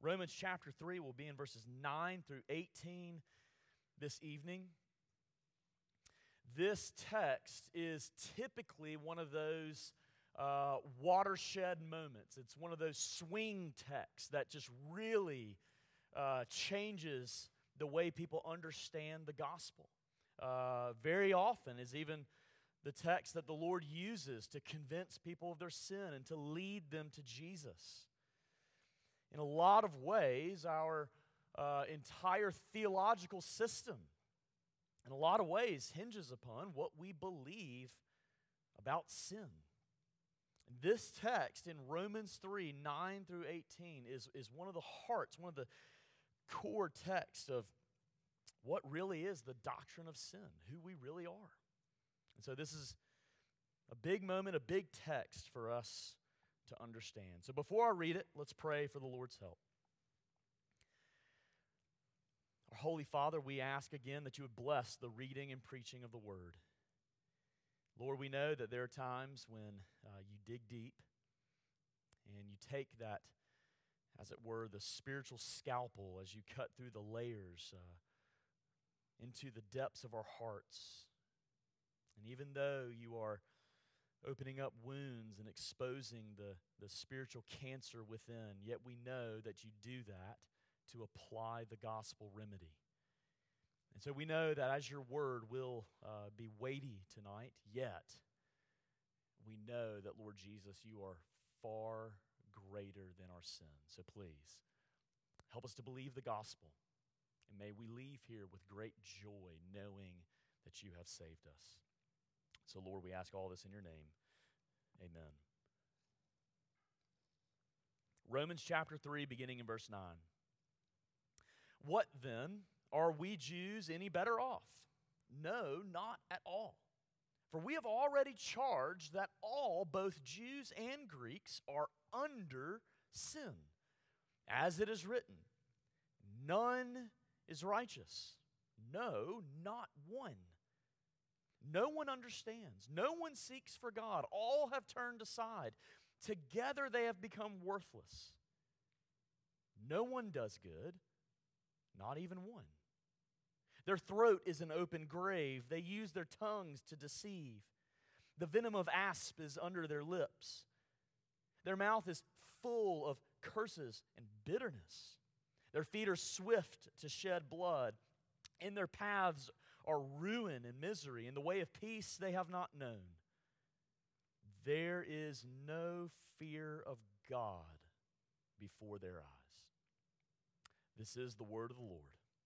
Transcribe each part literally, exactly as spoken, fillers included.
Romans chapter three will be in verses nine through eighteen this evening. This text is typically one of those uh, watershed moments. It's one of those swing texts that just really uh, changes the way people understand the gospel. Uh, very often is even the text that the Lord uses to convince people of their sin and to lead them to Jesus. In a lot of ways, our uh, entire theological system, in a lot of ways, hinges upon what we believe about sin. And this text in Romans three, nine through eighteen is, is one of the hearts, one of the core texts of what really is the doctrine of sin, who we really are. And so this is a big moment, a big text for us to understand. So before I read it, let's pray for the Lord's help. Our Holy Father, we ask again that you would bless the reading and preaching of the Word. Lord, we know that there are times when uh, you dig deep and you take that, as it were, the spiritual scalpel as you cut through the layers uh, into the depths of our hearts. And even though you are opening up wounds and exposing the, the spiritual cancer within, yet we know that you do that to apply the gospel remedy. And so we know that as your word will uh, be weighty tonight, yet we know that, Lord Jesus, you are far greater than our sin. So please, help us to believe the gospel, and may we leave here with great joy knowing that you have saved us. So, Lord, we ask all this in your name. Amen. Romans chapter three, beginning in verse nine. What then? Are we Jews any better off? No, not at all. For we have already charged that all, both Jews and Greeks, are under sin. As it is written, none is righteous. No, not one. No one understands. No one seeks for God. All have turned aside. Together they have become worthless. No one does good, not even one. Their throat is an open grave. They use their tongues to deceive. The venom of asp is under their lips. Their mouth is full of curses and bitterness. Their feet are swift to shed blood. In their paths are ruin and misery. In the way of peace they have not known. There is no fear of God before their eyes. This is the word of the Lord.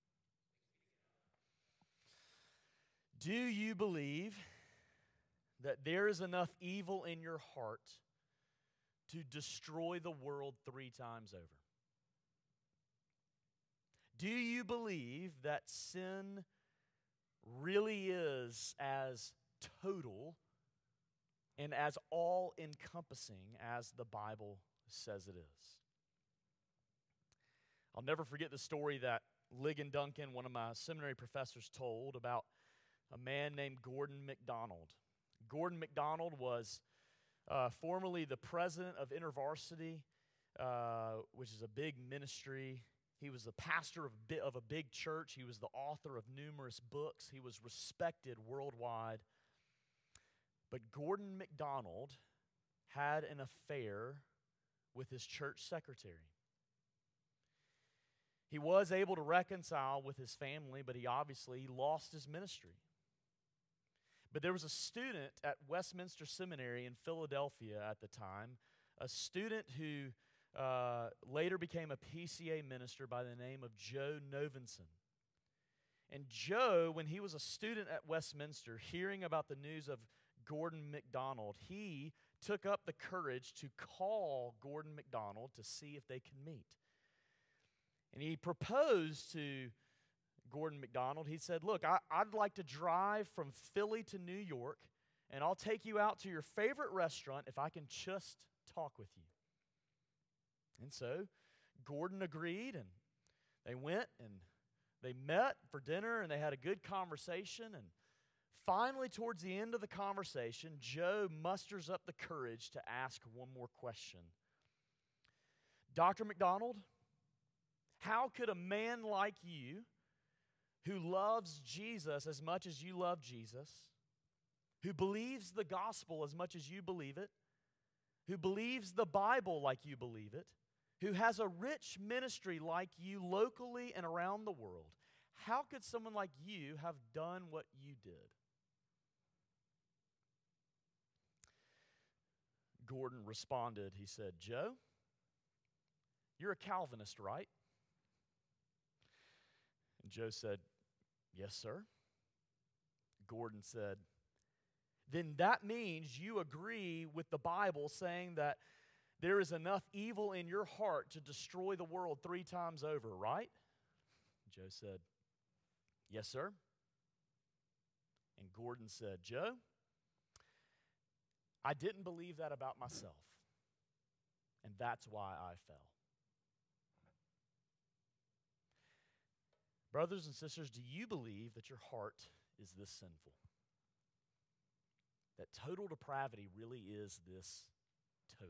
Do you believe that there is enough evil in your heart to destroy the world three times over? Do you believe that sin really is as total and as all-encompassing as the Bible says it is? I'll never forget the story that Ligon Duncan, one of my seminary professors, told about a man named Gordon MacDonald. Gordon MacDonald was uh, formerly the president of InterVarsity, uh, which is a big ministry. He was the pastor of, bi- of a big church. He was the author of numerous books. He was respected worldwide. But Gordon MacDonald had an affair with his church secretary. He was able to reconcile with his family, but he obviously lost his ministry. But there was a student at Westminster Seminary in Philadelphia at the time, a student who uh, later became a P C A minister by the name of Joe Novenson. And Joe, when he was a student at Westminster, hearing about the news of Gordon MacDonald, he took up the courage to call Gordon MacDonald to see if they could meet. And he proposed to Gordon MacDonald. He said, look, I, I'd like to drive from Philly to New York, and I'll take you out to your favorite restaurant if I can just talk with you. And so Gordon agreed, and they went, and they met for dinner, and they had a good conversation. And finally, towards the end of the conversation, Joe musters up the courage to ask one more question. Doctor MacDonald, How could a man like you, who loves Jesus as much as you love Jesus, who believes the gospel as much as you believe it, who believes the Bible like you believe it, who has a rich ministry like you locally and around the world, how could someone like you have done what you did? Gordon responded, he said, Joe, you're a Calvinist, right? And Joe said, yes, sir. Gordon said, then that means you agree with the Bible saying that there is enough evil in your heart to destroy the world three times over, right? Joe said, yes, sir. And Gordon said, Joe, I didn't believe that about myself, and that's why I fell. Brothers and sisters, do you believe that your heart is this sinful? That total depravity really is this total?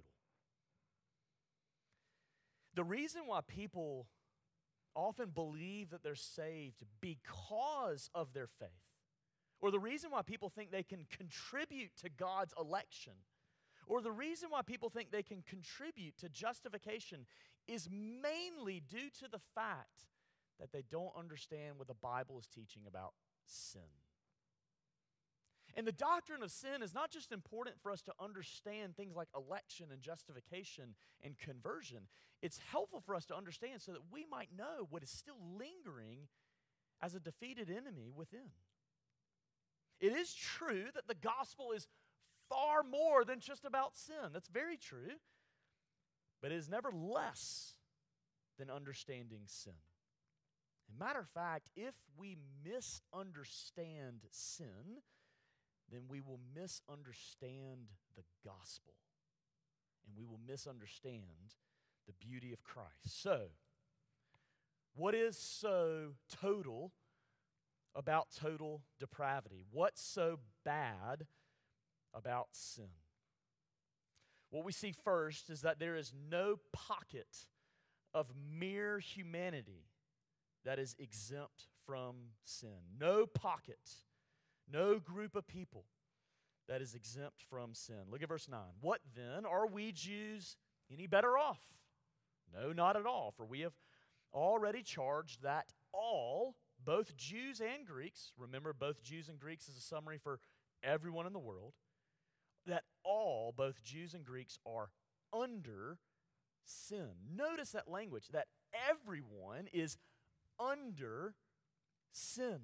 The reason why people often believe that they're saved because of their faith, or the reason why people think they can contribute to God's election, or the reason why people think they can contribute to justification is mainly due to the fact that they don't understand what the Bible is teaching about sin. And the doctrine of sin is not just important for us to understand things like election and justification and conversion. It's helpful for us to understand so that we might know what is still lingering as a defeated enemy within. It is true that the gospel is far more than just about sin. That's very true. But it is never less than understanding sin. As a matter of fact, if we misunderstand sin, then we will misunderstand the gospel. And we will misunderstand the beauty of Christ. So, what is so total about total depravity? What's so bad about sin? What we see first is that there is no pocket of mere humanity that is exempt from sin. No pocket, no group of people that is exempt from sin. Look at verse nine. What then? Are we Jews any better off? No, not at all, for we have already charged that all, both Jews and Greeks, remember both Jews and Greeks is a summary for everyone in the world, that all, both Jews and Greeks, are under sin. Notice that language, that everyone is under sin.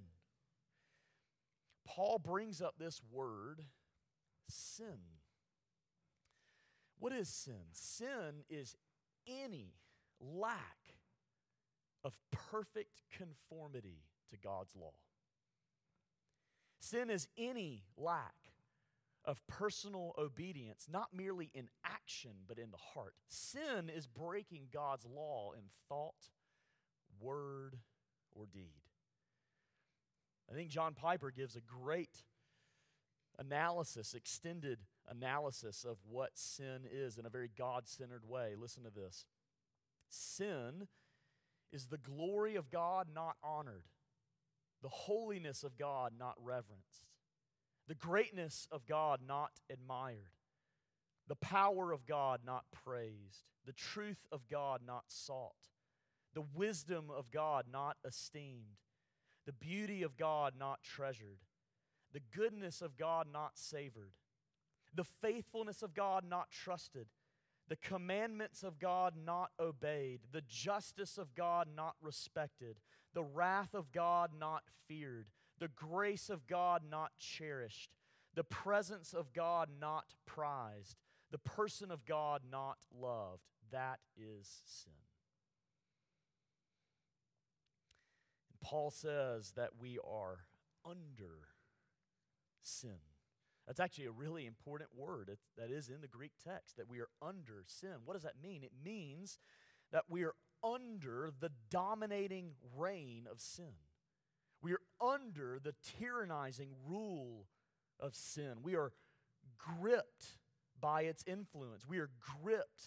Paul brings up this word, sin. What is sin? Sin is any lack of perfect conformity to God's law. Sin is any lack of personal obedience, not merely in action, but in the heart. Sin is breaking God's law in thought, word, or deed. I think John Piper gives a great analysis, extended analysis of what sin is in a very God-centered way. Listen to this. Sin is the glory of God not honored, the holiness of God not reverenced, the greatness of God not admired, the power of God not praised, the truth of God not sought, the wisdom of God not esteemed, the beauty of God not treasured, the goodness of God not savored, the faithfulness of God not trusted, the commandments of God not obeyed, the justice of God not respected, the wrath of God not feared, the grace of God not cherished, the presence of God not prized, the person of God not loved. That is sin. And Paul says that we are under sin. That's actually a really important word it, that is in the Greek text, that we are under sin. What does that mean? It means that we are under the dominating reign of sin. We are under the tyrannizing rule of sin. We are gripped by its influence. We are gripped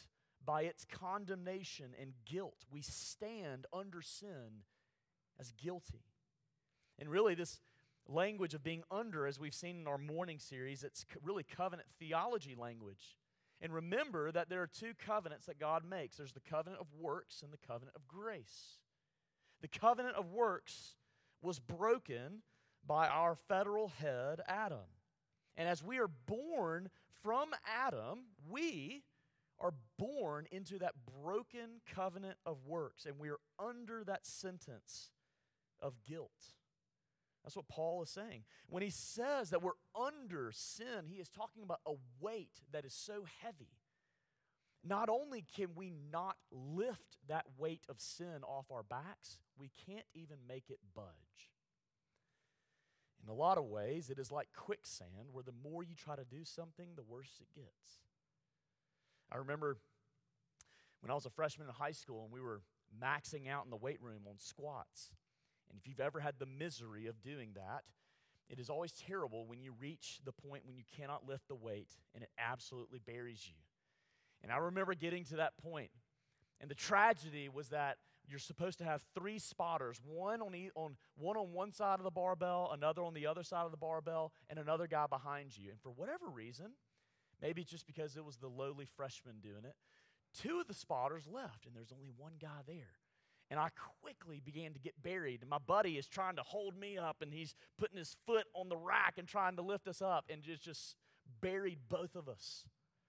by its condemnation and guilt. We stand under sin as guilty. And really, this language of being under, as we've seen in our morning series, it's really covenant theology language. And remember that there are two covenants that God makes. There's the covenant of works and the covenant of grace. The covenant of works was broken by our federal head, Adam. And as we are born from Adam, we are born into that broken covenant of works, and we are under that sentence of guilt. That's what Paul is saying. When he says that we're under sin, he is talking about a weight that is so heavy. Not only can we not lift that weight of sin off our backs, we can't even make it budge. In a lot of ways, it is like quicksand, where the more you try to do something, the worse it gets. I remember when I was a freshman in high school and we were maxing out in the weight room on squats. And if you've ever had the misery of doing that, it is always terrible when you reach the point when you cannot lift the weight and it absolutely buries you. And I remember getting to that point. And the tragedy was that you're supposed to have three spotters, one on, e- on, one on one side of the barbell, another on the other side of the barbell, and another guy behind you. And for whatever reason, maybe just because it was the lowly freshman doing it, two of the spotters left, and there's only one guy there. And I quickly began to get buried. And my buddy is trying to hold me up, and he's putting his foot on the rack and trying to lift us up, and just, just buried both of us.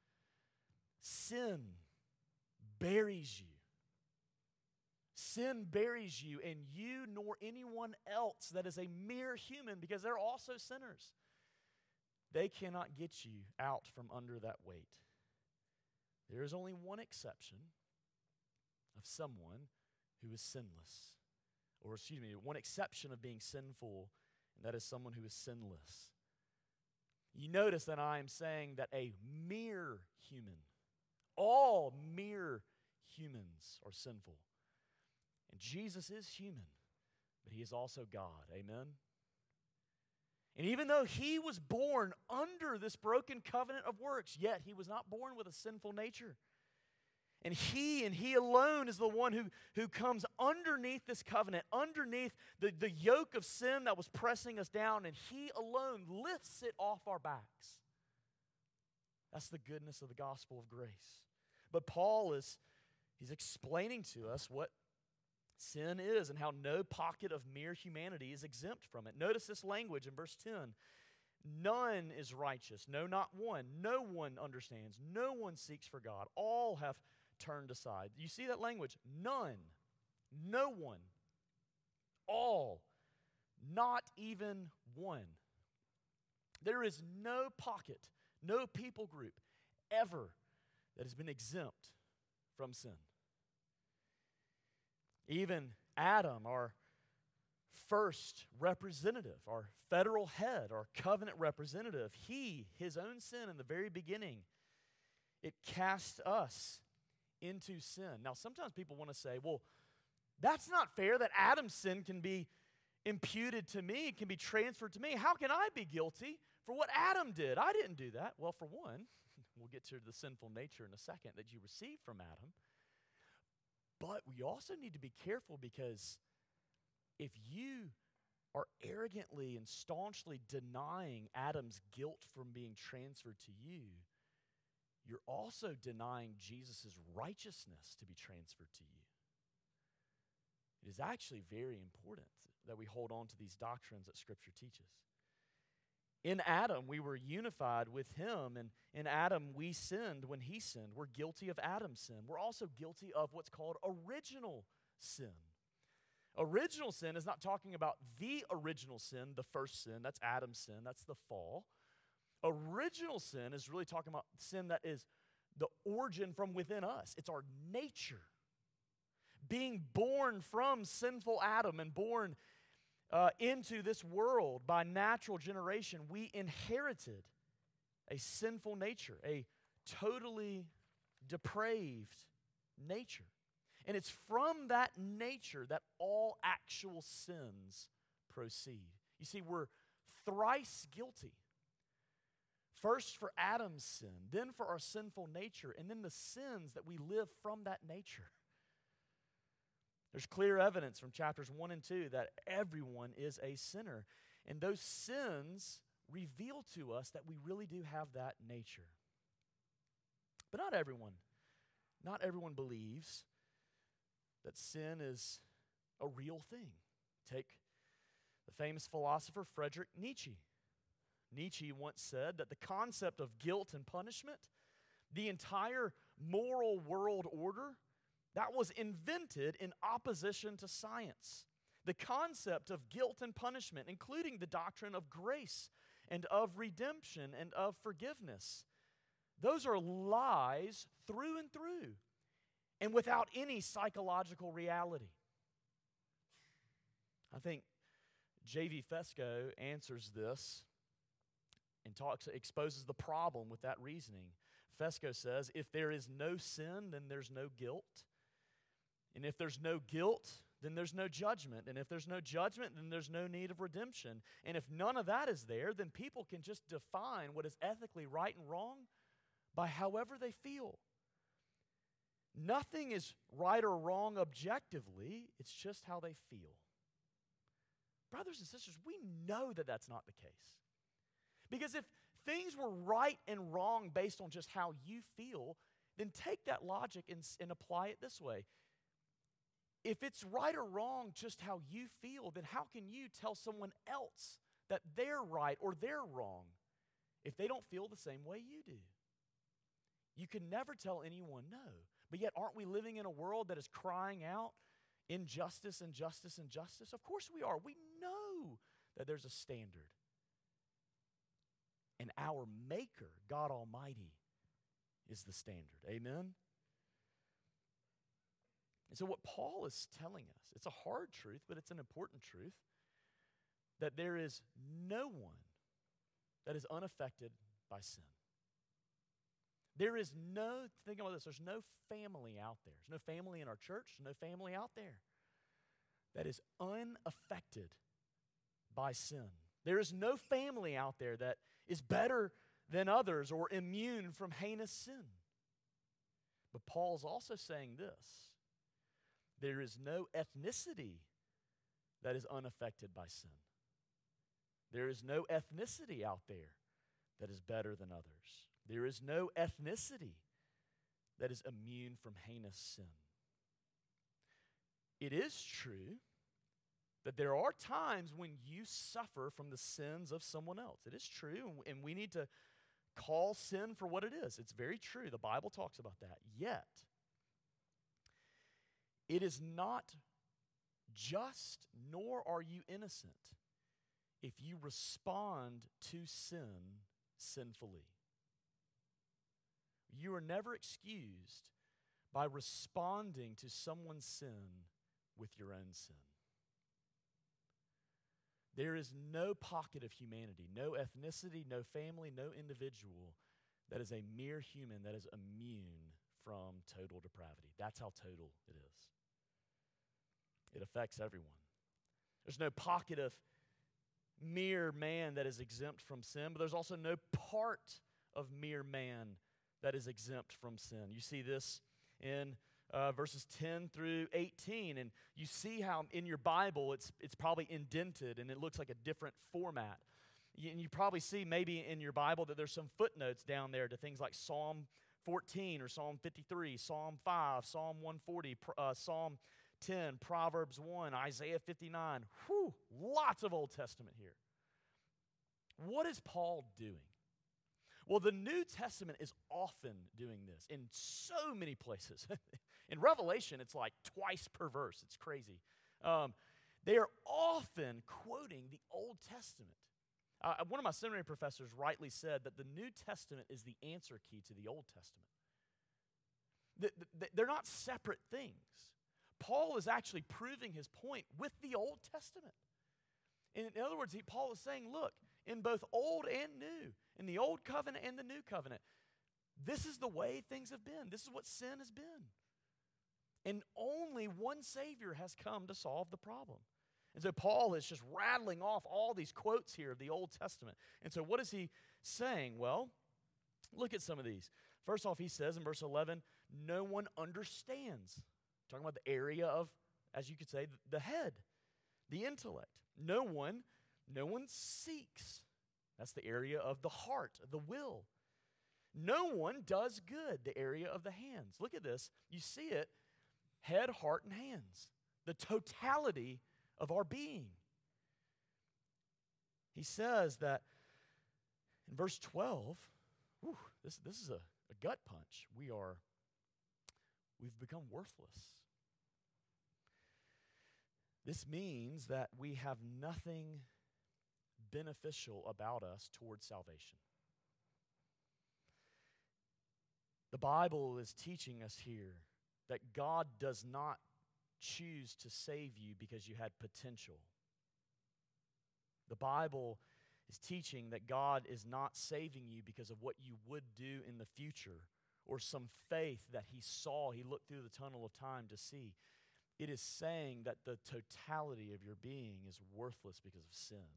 Sin buries you. Sin buries you, and you nor anyone else that is a mere human, because they're also sinners, they cannot get you out from under that weight. There is only one exception of someone who is sinless. Or excuse me, one exception of being sinful, and that is someone who is sinless. You notice that I am saying that a mere human, all mere humans are sinful. And Jesus is human, but he is also God. Amen? And even though he was born under this broken covenant of works, yet he was not born with a sinful nature. And he and he alone is the one who, who comes underneath this covenant, underneath the, the yoke of sin that was pressing us down, and he alone lifts it off our backs. That's the goodness of the gospel of grace. But Paul is, he's explaining to us what sin is and how no pocket of mere humanity is exempt from it. Notice this language in verse ten. None is righteous, no, not one. No one understands. No one seeks for God. All have turned aside. You see that language? None. No one. All. Not even one. There is no pocket, no people group ever that has been exempt from sin. Even Adam, our first representative, our federal head, our covenant representative, he, his own sin in the very beginning, it cast us into sin. Now, sometimes people want to say, well, that's not fair that Adam's sin can be imputed to me, can be transferred to me. How can I be guilty for what Adam did? I didn't do that. Well, for one, we'll get to the sinful nature in a second that you received from Adam. But we also need to be careful, because if you are arrogantly and staunchly denying Adam's guilt from being transferred to you, you're also denying Jesus' righteousness to be transferred to you. It is actually very important that we hold on to these doctrines that Scripture teaches. In Adam, we were unified with him, and in Adam, we sinned when he sinned. We're guilty of Adam's sin. We're also guilty of what's called original sin. Original sin is not talking about the original sin, the first sin. That's Adam's sin. That's the fall. Original sin is really talking about sin that is the origin from within us. It's our nature. Being born from sinful Adam and born uh, into this world by natural generation, we inherited a sinful nature, a totally depraved nature. And it's from that nature that all actual sins proceed. You see, we're thrice guilty. First for Adam's sin, then for our sinful nature, and then the sins that we live from that nature. There's clear evidence from chapters one and two that everyone is a sinner. And those sins reveal to us that we really do have that nature. But not everyone. Not everyone believes that sin is a real thing. Take the famous philosopher Friedrich Nietzsche. Nietzsche once said that the concept of guilt and punishment, the entire moral world order, that was invented in opposition to science. The concept of guilt and punishment, including the doctrine of grace and of redemption and of forgiveness, those are lies through and through and without any psychological reality. I think J V Fesko answers this and talks, exposes the problem with that reasoning. Fesko says, if there is no sin, then there's no guilt. And if there's no guilt, then there's no judgment. And if there's no judgment, then there's no need of redemption. And if none of that is there, then people can just define what is ethically right and wrong by however they feel. Nothing is right or wrong objectively. It's just how they feel. Brothers and sisters, we know that that's not the case. Because if things were right and wrong based on just how you feel, then take that logic and, and apply it this way. If it's right or wrong just how you feel, then how can you tell someone else that they're right or they're wrong if they don't feel the same way you do? You can never tell anyone no. But yet, aren't we living in a world that is crying out injustice, injustice, injustice? Of course we are. We know that there's a standard. And our Maker, God Almighty, is the standard. Amen? And so what Paul is telling us, it's a hard truth, but it's an important truth, that there is no one that is unaffected by sin. There is no, think about this, there's no family out there. There's no family in our church, no family out there that is unaffected by sin. There is no family out there that is better than others or immune from heinous sin. But Paul's also saying this: there is no ethnicity that is unaffected by sin. There is no ethnicity out there that is better than others. There is no ethnicity that is immune from heinous sin. It is true that there are times when you suffer from the sins of someone else. It is true, and we need to call sin for what it is. It's very true. The Bible talks about that. Yet, it is not just, nor are you innocent, if you respond to sin sinfully. You are never excused by responding to someone's sin with your own sin. There is no pocket of humanity, no ethnicity, no family, no individual that is a mere human that is immune from total depravity. That's how total it is. It affects everyone. There's no pocket of mere man that is exempt from sin, but there's also no part of mere man that is exempt from sin. You see this in uh, verses ten through eighteen, and you see how in your Bible it's it's probably indented and it looks like a different format. You, and you probably see maybe in your Bible that there's some footnotes down there to things like Psalm fourteen or Psalm fifty-three, Psalm five, Psalm one forty, uh, Psalm ten, Proverbs one, Isaiah fifty-nine. Whew, lots of Old Testament here. What is Paul doing? Well, the New Testament is often doing this in so many places. In Revelation, it's like twice per verse. It's crazy. Um, they are often quoting the Old Testament. Uh, one of my seminary professors rightly said that the New Testament is the answer key to the Old Testament. The, the, they're not separate things. Paul is actually proving his point with the Old Testament. In, in other words, he, Paul is saying, look, in both Old and New, in the Old Covenant and the New Covenant, this is the way things have been. This is what sin has been. And only one Savior has come to solve the problem. And so Paul is just rattling off all these quotes here of the Old Testament. And so what is he saying? Well, look at some of these. First off, he says in verse eleven, no one understands. Talking about the area of, as you could say, the head, the intellect. No one, no one seeks. That's the area of the heart, the will. No one does good, the area of the hands. Look at this. You see it, head, heart, and hands. The totality of our being. He says that in verse twelve, whew, this, this is a, a gut punch. We are, we've become worthless. This means that we have nothing beneficial about us towards salvation. The Bible is teaching us here that God does not choose to save you because you had potential. The Bible is teaching that God is not saving you because of what you would do in the future or some faith that he saw, he looked through the tunnel of time to see. It is saying that the totality of your being is worthless because of sin.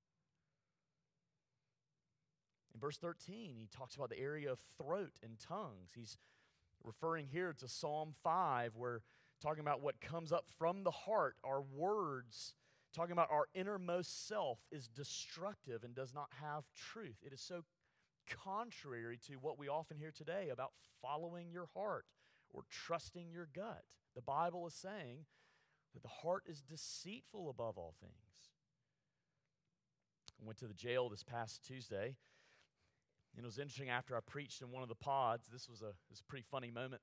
In verse thirteen, he talks about the area of throat and tongues. He's referring here to Psalm five, where talking about what comes up from the heart, our words, talking about our innermost self is destructive and does not have truth. It is so contrary to what we often hear today about following your heart or trusting your gut. The Bible is saying that the heart is deceitful above all things. I went to the jail this past Tuesday, and it was interesting after I preached in one of the pods. This was a, it was a pretty funny moment.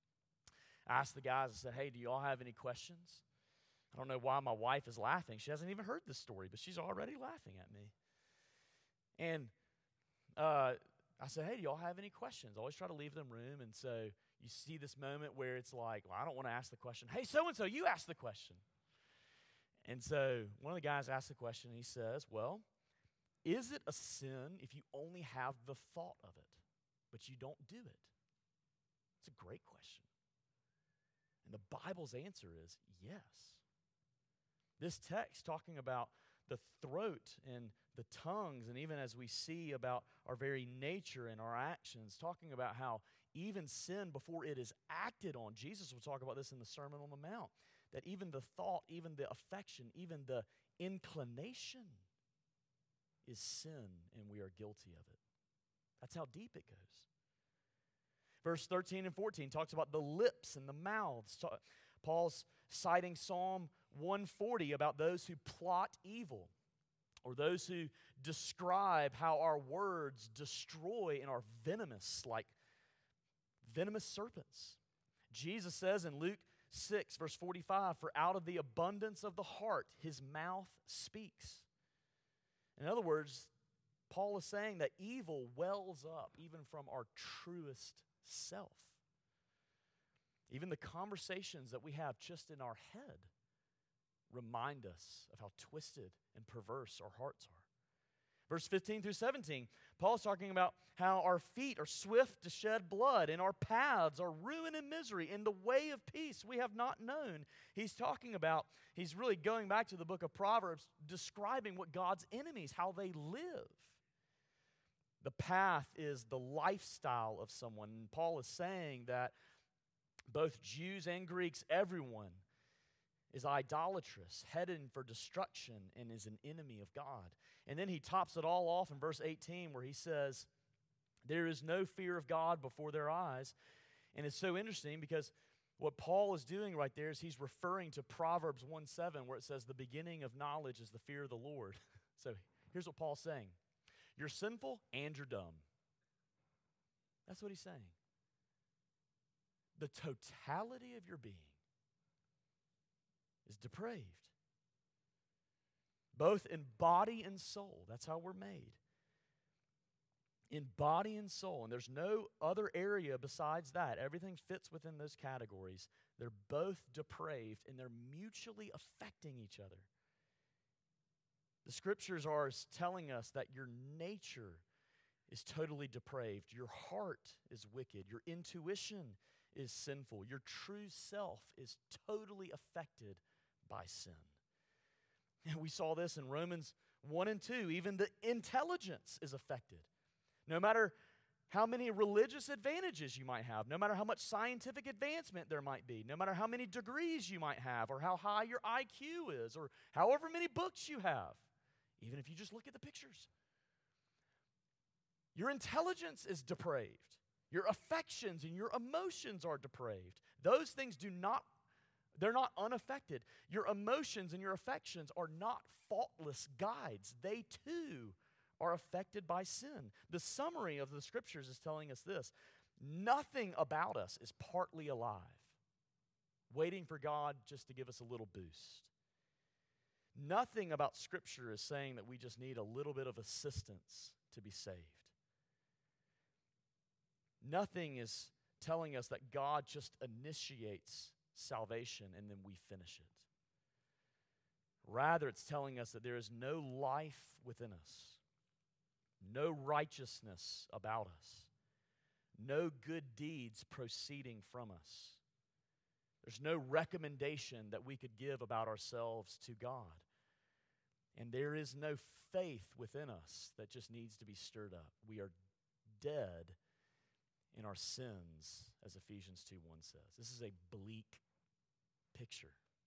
I asked the guys, I said, hey, do you all have any questions? I don't know why my wife is laughing. She hasn't even heard this story, but she's already laughing at me. And uh, I said, hey, do y'all have any questions? I always try to leave them room, and so you see this moment where it's like, well, I don't want to ask the question. Hey, so-and-so, you ask the question. And so one of the guys asked the question, and he says, well, is it a sin if you only have the thought of it, but you don't do it? It's a great question. And the Bible's answer is yes. This text talking about the throat and the tongues, and even as we see about our very nature and our actions, talking about how even sin before it is acted on, Jesus will talk about this in the Sermon on the Mount, that even the thought, even the affection, even the inclination is sin, and we are guilty of it. That's how deep it goes. Verse thirteen and fourteen talks about the lips and the mouths. Paul's citing Psalm one forty about those who plot evil, or those who describe how our words destroy and are venomous, like venomous serpents. Jesus says in Luke six, verse forty-five, for out of the abundance of the heart, his mouth speaks. In other words, Paul is saying that evil wells up even from our truest self. Even the conversations that we have just in our head remind us of how twisted and perverse our hearts are. Verse fifteen through seventeen, Paul's talking about how our feet are swift to shed blood and our paths are ruin and misery. In the way of peace we have not known. He's talking about, he's really going back to the book of Proverbs, describing what God's enemies, how they live. The path is the lifestyle of someone. And Paul is saying that both Jews and Greeks, everyone is idolatrous, heading for destruction, and is an enemy of God. And then he tops it all off in verse eighteen where he says, there is no fear of God before their eyes. And it's so interesting because what Paul is doing right there is he's referring to Proverbs one seven where it says the beginning of knowledge is the fear of the Lord. So here's what Paul's saying. You're sinful and you're dumb. That's what he's saying. The totality of your being is depraved. Both in body and soul. That's how we're made. In body and soul. And there's no other area besides that. Everything fits within those categories. They're both depraved and they're mutually affecting each other. The scriptures are telling us that your nature is totally depraved. Your heart is wicked. Your intuition is sinful. Your true self is totally affected by sin. And we saw this in Romans one and two. Even the intelligence is affected. No matter how many religious advantages you might have, no matter how much scientific advancement there might be, no matter how many degrees you might have, or how high your I Q is, or however many books you have, even if you just look at the pictures. Your intelligence is depraved. Your affections and your emotions are depraved. Those things do not, they're not unaffected. Your emotions and your affections are not faultless guides. They too are affected by sin. The summary of the scriptures is telling us this: nothing about us is partly alive, waiting for God just to give us a little boost. Nothing about Scripture is saying that we just need a little bit of assistance to be saved. Nothing is telling us that God just initiates salvation and then we finish it. Rather, it's telling us that there is no life within us, no righteousness about us, no good deeds proceeding from us. There's no recommendation that we could give about ourselves to God. And there is no faith within us that just needs to be stirred up. We are dead in our sins, as Ephesians two one says. This is a bleak picture.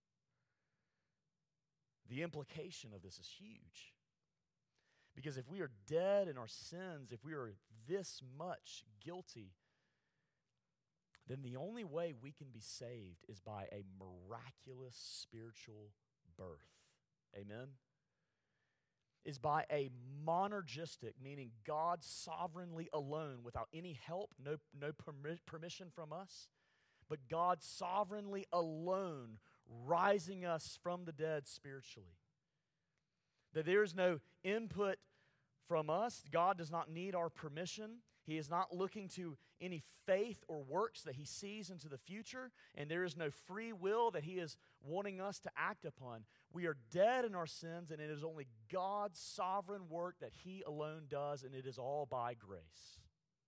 The implication of this is huge. Because if we are dead in our sins, if we are this much guilty, then the only way we can be saved is by a miraculous spiritual birth. Amen? Is by a monergistic, meaning God sovereignly alone, without any help, no, no permi- permission from us, but God sovereignly alone rising us from the dead spiritually. That there is no input from us. God does not need our permission. He is not looking to any faith or works that He sees into the future, and there is no free will that He is wanting us to act upon. We are dead in our sins, and it is only God's sovereign work that He alone does, and it is all by grace.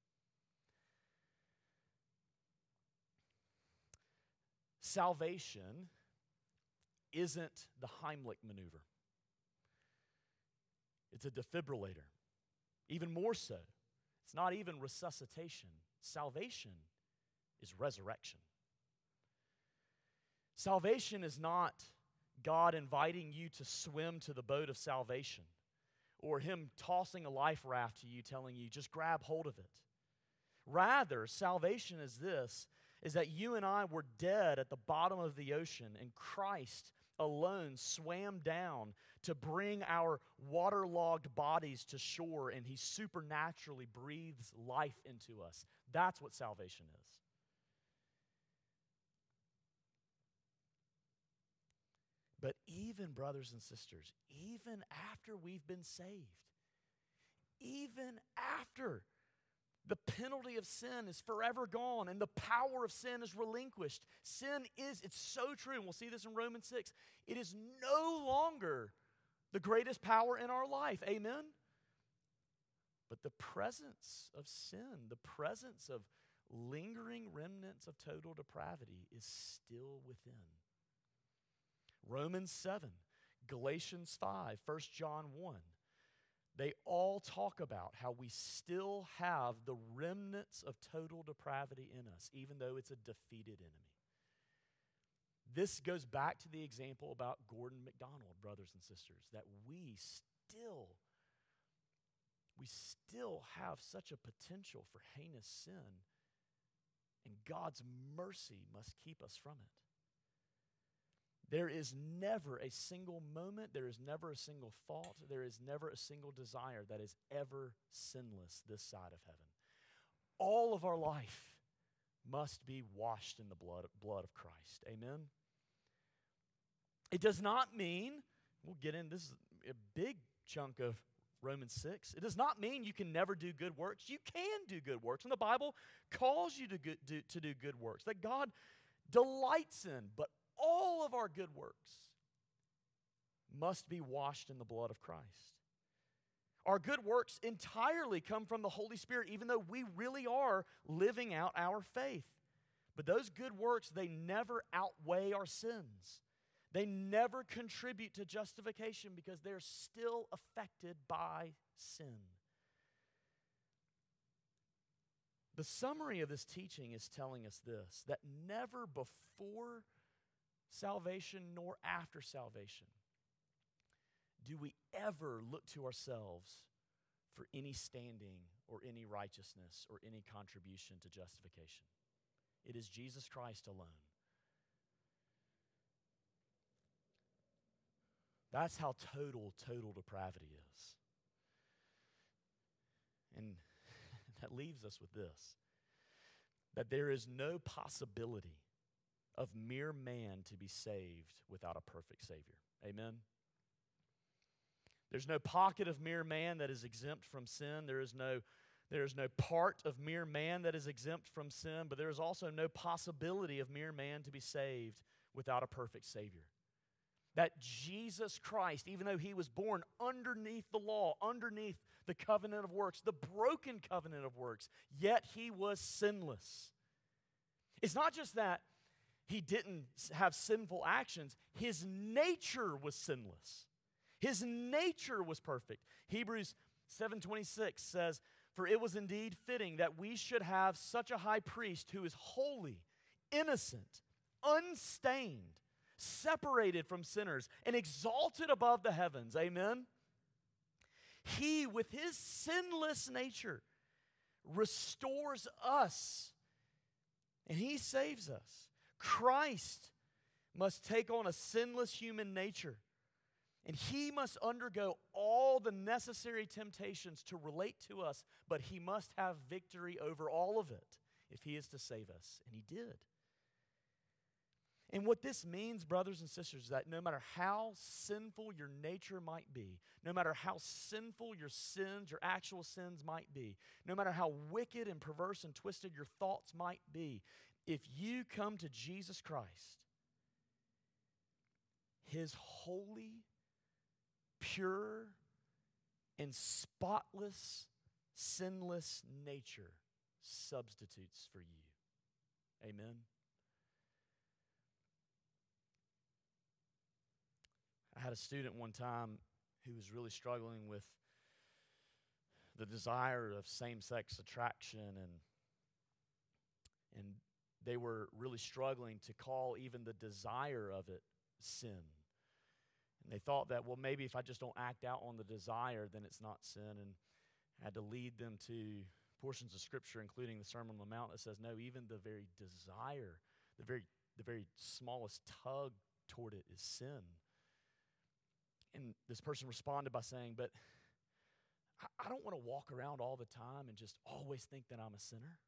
Salvation isn't the Heimlich maneuver. It's a defibrillator. Even more so, it's not even resuscitation. Salvation is resurrection. Salvation is not God inviting you to swim to the boat of salvation, or Him tossing a life raft to you telling you, just grab hold of it. Rather, salvation is this, is that you and I were dead at the bottom of the ocean, and Christ alone swam down to bring our waterlogged bodies to shore, and He supernaturally breathes life into us. That's what salvation is. But even, brothers and sisters, even after we've been saved, even after the penalty of sin is forever gone and the power of sin is relinquished, sin is, it's so true, and we'll see this in Romans six, it is no longer the greatest power in our life. Amen? But the presence of sin, the presence of lingering remnants of total depravity is still within. Romans seven, Galatians five, First John one, they all talk about how we still have the remnants of total depravity in us, even though it's a defeated enemy. This goes back to the example about Gordon MacDonald, brothers and sisters, that we still, we still have such a potential for heinous sin, and God's mercy must keep us from it. There is never a single moment, there is never a single thought, there is never a single desire that is ever sinless this side of heaven. All of our life must be washed in the blood, blood of Christ. Amen? It does not mean, we'll get in, this is a big chunk of Romans six. It does not mean you can never do good works. You can do good works. And the Bible calls you to, good, do, to do good works that God delights in, but all of our good works must be washed in the blood of Christ. Our good works entirely come from the Holy Spirit, even though we really are living out our faith. But those good works, they never outweigh our sins. They never contribute to justification because they're still affected by sin. The summary of this teaching is telling us this, that never before salvation nor after salvation do we ever look to ourselves for any standing or any righteousness or any contribution to justification. It is Jesus Christ alone. That's how total, total depravity is. And that leaves us with this, that there is no possibility of mere man to be saved without a perfect Savior. Amen? There's no pocket of mere man that is exempt from sin. There is no, there is no part of mere man that is exempt from sin, but there is also no possibility of mere man to be saved without a perfect Savior. That Jesus Christ, even though he was born underneath the law, underneath the covenant of works, the broken covenant of works, yet he was sinless. It's not just that he didn't have sinful actions, his nature was sinless. His nature was perfect. Hebrews seven twenty-six says, "For it was indeed fitting that we should have such a high priest who is holy, innocent, unstained, separated from sinners, and exalted above the heavens." Amen? He, with his sinless nature, restores us, and he saves us. Christ must take on a sinless human nature, and he must undergo all the necessary temptations to relate to us, but he must have victory over all of it if he is to save us, and he did. And what this means, brothers and sisters, is that no matter how sinful your nature might be, no matter how sinful your sins, your actual sins might be, no matter how wicked and perverse and twisted your thoughts might be, if you come to Jesus Christ, his holy, pure, and spotless, sinless nature substitutes for you. Amen? I had a student one time who was really struggling with the desire of same-sex attraction, and and they were really struggling to call even the desire of it sin. And they thought that, well, maybe if I just don't act out on the desire, then it's not sin. And I had to lead them to portions of Scripture, including the Sermon on the Mount, that says, no, even the very desire, the very the very smallest tug toward it is sin. And this person responded by saying, but I, I don't want to walk around all the time and just always think that I'm a sinner.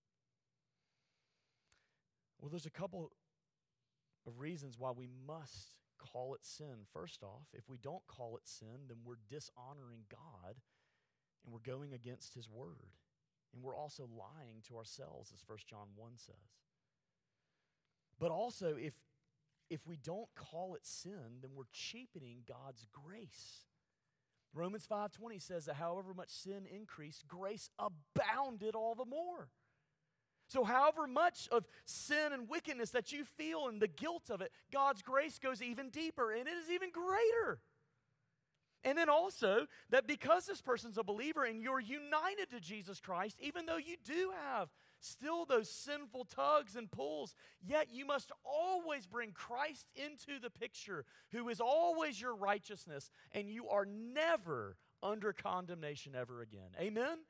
Well, there's a couple of reasons why we must call it sin. First off, if we don't call it sin, then we're dishonoring God and we're going against his word. And we're also lying to ourselves, as First John one says. But also, if If we don't call it sin, then we're cheapening God's grace. Romans five twenty says that however much sin increased, grace abounded all the more. So however much of sin and wickedness that you feel and the guilt of it, God's grace goes even deeper, and it is even greater. And then also, that because this person's a believer and you're united to Jesus Christ, even though you do have still those sinful tugs and pulls, yet you must always bring Christ into the picture, who is always your righteousness, and you are never under condemnation ever again. Amen?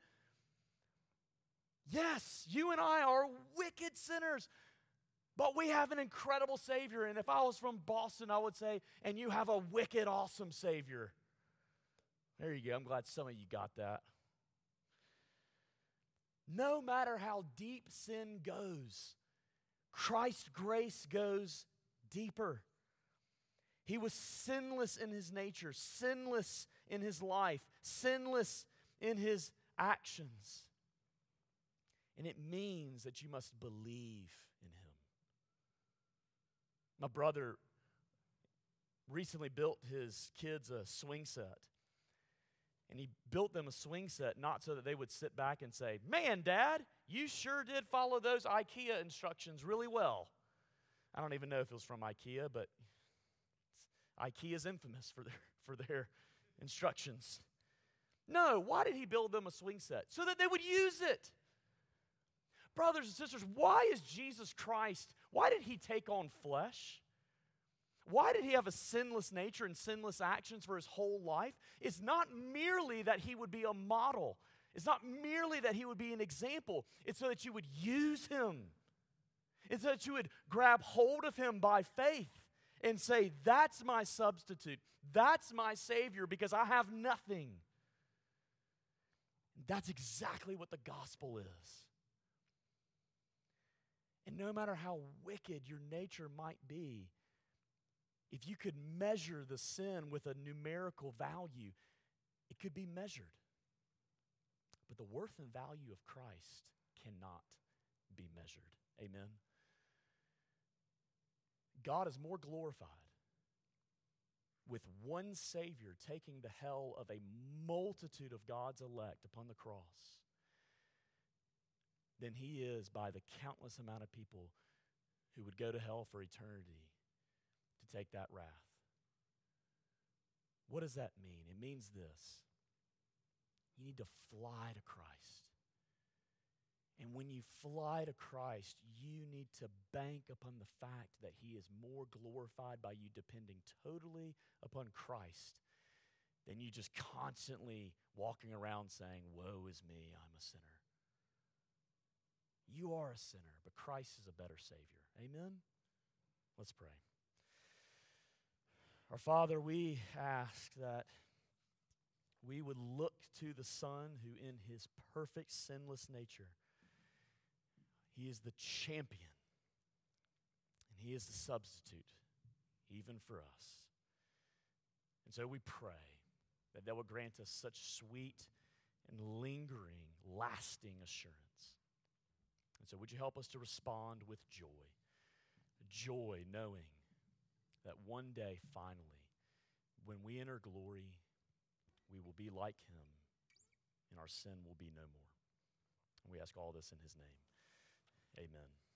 Yes, you and I are wicked sinners, but we have an incredible Savior. And if I was from Boston, I would say, and you have a wicked, awesome Savior. There you go. I'm glad some of you got that. No matter how deep sin goes, Christ's grace goes deeper. He was sinless in his nature, sinless in his life, sinless in his actions. And it means that you must believe in him. My brother recently built his kids a swing set. And he built them a swing set not so that they would sit back and say, man, Dad, you sure did follow those IKEA instructions really well. I don't even know if it was from IKEA, but IKEA is infamous for their, for their instructions. No, why did he build them a swing set? So that they would use it. Brothers and sisters, why is Jesus Christ, why did he take on flesh? Why did he have a sinless nature and sinless actions for his whole life? It's not merely that he would be a model. It's not merely that he would be an example. It's so that you would use him. It's so that you would grab hold of him by faith and say, that's my substitute. That's my Savior because I have nothing. That's exactly what the gospel is. And no matter how wicked your nature might be, if you could measure the sin with a numerical value, it could be measured. But the worth and value of Christ cannot be measured. Amen. God is more glorified with one Savior taking the hell of a multitude of God's elect upon the cross than he is by the countless amount of people who would go to hell for eternity to take that wrath. What does that mean? It means this. You need to fly to Christ. And when you fly to Christ, you need to bank upon the fact that he is more glorified by you depending totally upon Christ than you just constantly walking around saying, woe is me, I'm a sinner. You are a sinner, but Christ is a better Savior. Amen? Let's pray. Our Father, we ask that we would look to the Son who in his perfect sinless nature, he is the champion and he is the substitute even for us. And so we pray that that will grant us such sweet and lingering, lasting assurance. And so would you help us to respond with joy? Joy knowing that one day, finally, when we enter glory, we will be like him and our sin will be no more. And we ask all this in his name. Amen.